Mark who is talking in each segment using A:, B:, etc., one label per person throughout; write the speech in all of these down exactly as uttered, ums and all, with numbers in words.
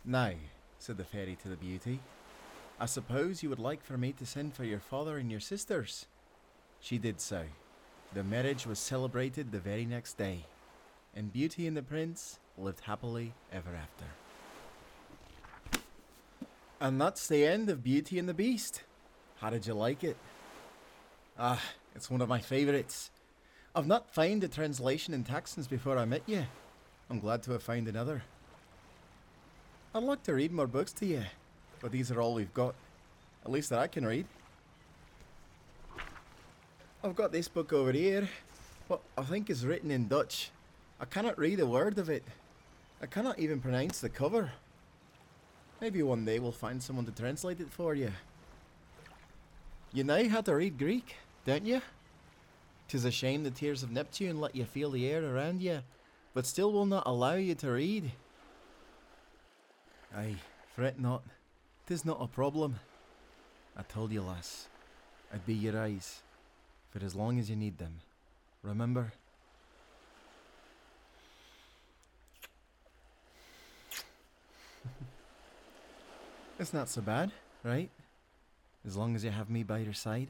A: Now, said the fairy to the beauty, I suppose you would like for me to send for your father and your sisters. She did so. The marriage was celebrated the very next day, and Beauty and the Prince lived happily ever after. And that's the end of Beauty and the Beast. How did you like it? Ah, it's one of my favourites. I've not found a translation in Texans before I met you. I'm glad to have found another. I'd like to read more books to you, but these are all we've got. At least that I can read. I've got this book over here, what I think is written in Dutch. I cannot read a word of it. I cannot even pronounce the cover. Maybe one day we'll find someone to translate it for you. You know how to read Greek, don't you? 'Tis a shame the tears of Neptune let you feel the air around you, but still will not allow you to read. Aye, fret not. 'Tis not a problem. I told you, lass, I'd be your eyes, for as long as you need them. Remember? It's not so bad, right? As long as you have me by your side.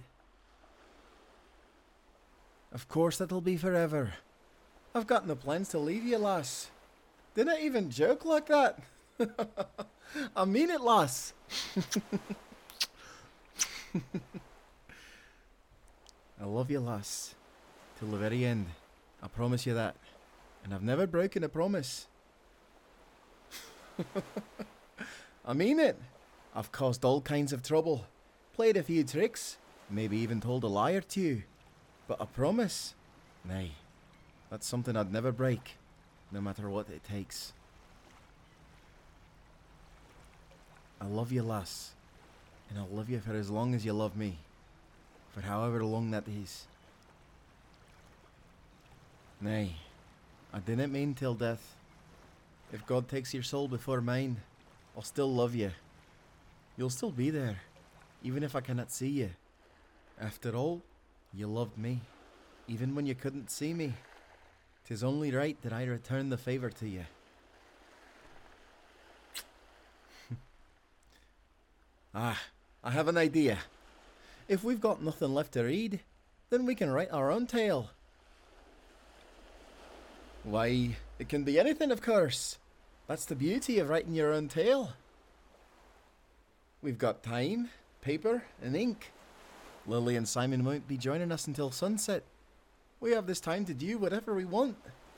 A: Of course that'll be forever. I've got no plans to leave you, lass. Didn't even joke like that. I mean it, lass. I love you, lass. Till the very end. I promise you that. And I've never broken a promise. I mean it. I've caused all kinds of trouble. Played a few tricks. Maybe even told a lie or two. But a promise? Nay. That's something I'd never break. No matter what it takes. I love you, lass. And I'll love you for as long as you love me. For however long that is. Nay, I didn't mean till death. If God takes your soul before mine, I'll still love you. You'll still be there, even if I cannot see you. After all, you loved me, even when you couldn't see me. 'Tis only right that I return the favour to you. Ah, I have an idea. If we've got nothing left to read, then we can write our own tale. Why, it can be anything, of course. That's the beauty of writing your own tale. We've got time, paper, and ink. Lily and Simon won't be joining us until sunset. We have this time to do whatever we want.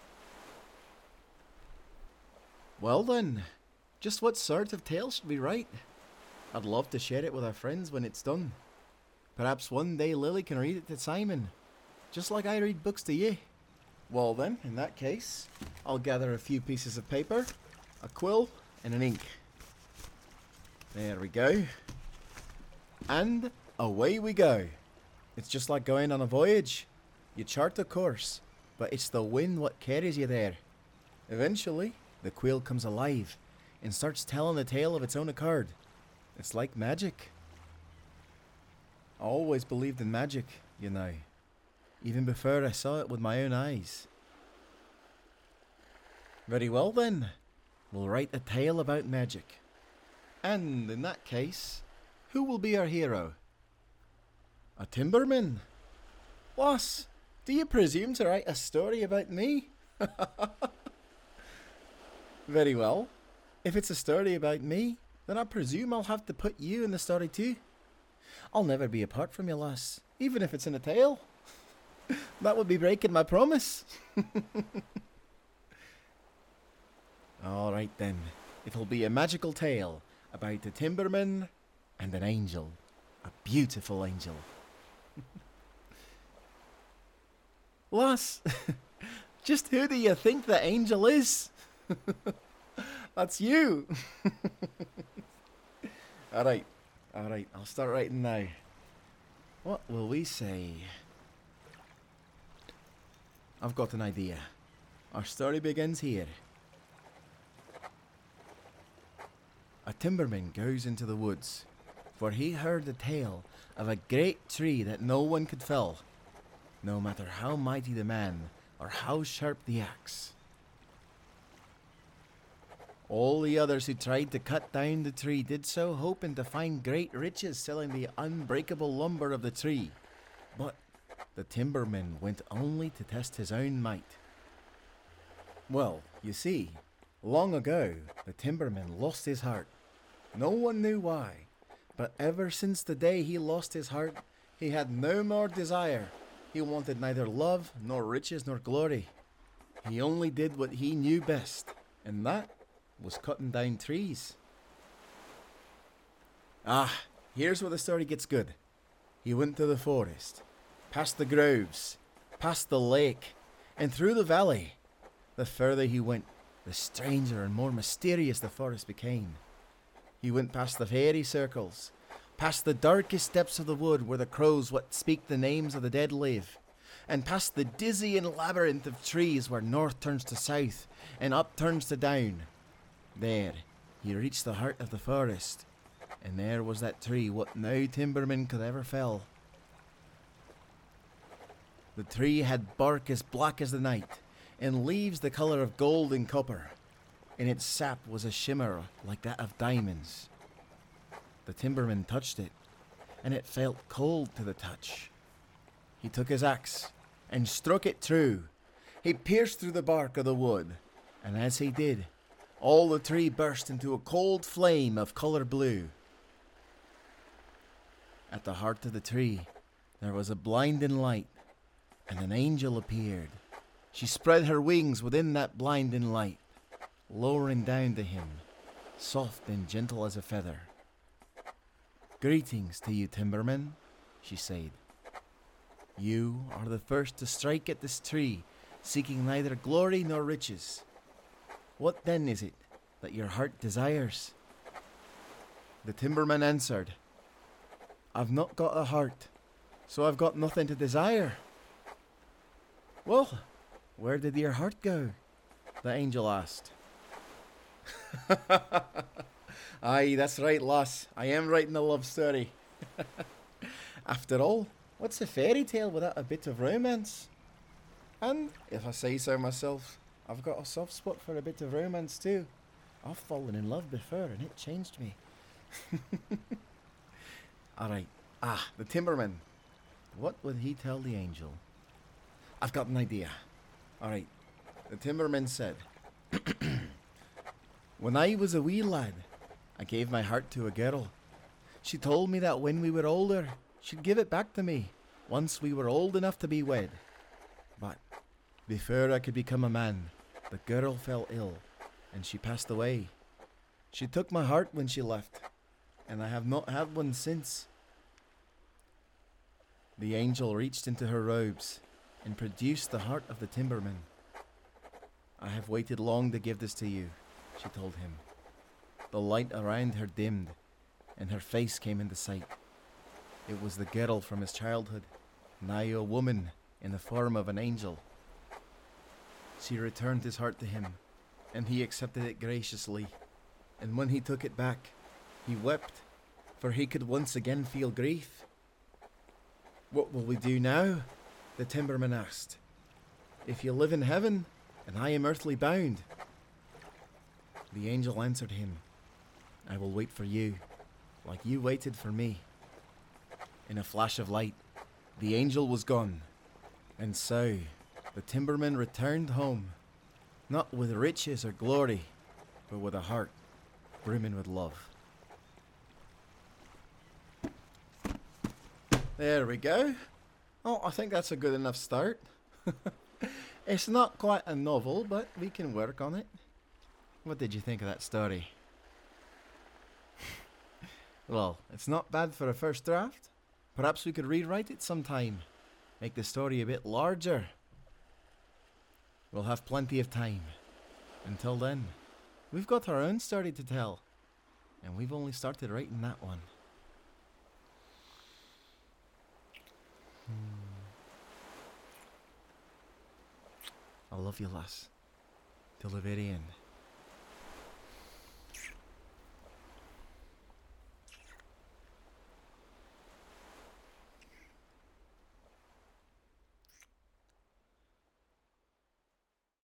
A: Well then, just what sort of tale should we write? I'd love to share it with our friends when it's done. Perhaps one day Lily can read it to Simon, just like I read books to you. Well then, in that case, I'll gather a few pieces of paper, a quill, and an ink. There we go. And away we go. It's just like going on a voyage. You chart a course, but it's the wind what carries you there. Eventually, the quill comes alive and starts telling the tale of its own accord. It's like magic. I always believed in magic, you know, even before I saw it with my own eyes. Very well then, we'll write a tale about magic. And in that case, who will be our hero? A timberman? Lass, do you presume to write a story about me? Very well. If it's a story about me, then I presume I'll have to put you in the story too. I'll never be apart from you, lass, even if it's in a tale. That would be breaking my promise. All right then, it'll be a magical tale about a timberman and an angel, a beautiful angel. Lass, just who do you think the angel is? That's you. Alright, alright, I'll start writing now. What will we say? I've got an idea. Our story begins here. A timberman goes into the woods, for he heard the tale of a great tree that no one could fell, no matter how mighty the man or how sharp the axe. All the others who tried to cut down the tree did so hoping to find great riches selling the unbreakable lumber of the tree. But the timberman went only to test his own might. Well, you see, long ago the timberman lost his heart. No one knew why, but ever since the day he lost his heart, he had no more desire. He wanted neither love, nor riches, nor glory. He only did what he knew best, and that was cutting down trees. Ah, here's where the story gets good. He went to the forest, past the groves, past the lake, and through the valley. The further he went, the stranger and more mysterious the forest became. He went past the fairy circles, past the darkest depths of the wood where the crows what speak the names of the dead live, and past the dizzying labyrinth of trees where north turns to south and up turns to down. There, he reached the heart of the forest, and there was that tree what no timberman could ever fell. The tree had bark as black as the night, and leaves the colour of gold and copper, and its sap was a shimmer like that of diamonds. The timberman touched it, and it felt cold to the touch. He took his axe and struck it true. He pierced through the bark of the wood, and as he did, all the tree burst into a cold flame of colour blue. At the heart of the tree, there was a blinding light, and an angel appeared. She spread her wings within that blinding light, lowering down to him, soft and gentle as a feather. "Greetings to you, timberman," she said. "You are the first to strike at this tree, seeking neither glory nor riches. What then is it that your heart desires?" The timberman answered, "I've not got a heart, so I've got nothing to desire." "Well, where did your heart go?" the angel asked. "Aye, that's right, lass. I am writing a love story." "After all, what's a fairy tale without a bit of romance? And, if I say so myself, I've got a soft spot for a bit of romance too. I've fallen in love before and it changed me." Alright, ah, the timberman. What would he tell the angel? I've got an idea. Alright, the timberman said, "When I was a wee lad, I gave my heart to a girl. She told me that when we were older, she'd give it back to me, once we were old enough to be wed. But before I could become a man, the girl fell ill, and she passed away. She took my heart when she left, and I have not had one since." The angel reached into her robes and produced the heart of the timberman. "I have waited long to give this to you," she told him. The light around her dimmed, and her face came into sight. It was the girl from his childhood, now a woman in the form of an angel. She returned his heart to him, and he accepted it graciously. And when he took it back, he wept, for he could once again feel grief. "What will we do now?" the timberman asked. "If you live in heaven, and I am earthly bound." The angel answered him, "I will wait for you, like you waited for me." In a flash of light, the angel was gone, and so the timberman returned home, not with riches or glory, but with a heart brimming with love. There we go. Oh, I think that's a good enough start. It's not quite a novel, but we can work on it. What did you think of that story? Well, it's not bad for a first draft. Perhaps we could rewrite it sometime. Make the story a bit larger. We'll have plenty of time. Until then, we've got our own story to tell. And we've only started writing that one. Hmm. I love you, lass. Till the very end.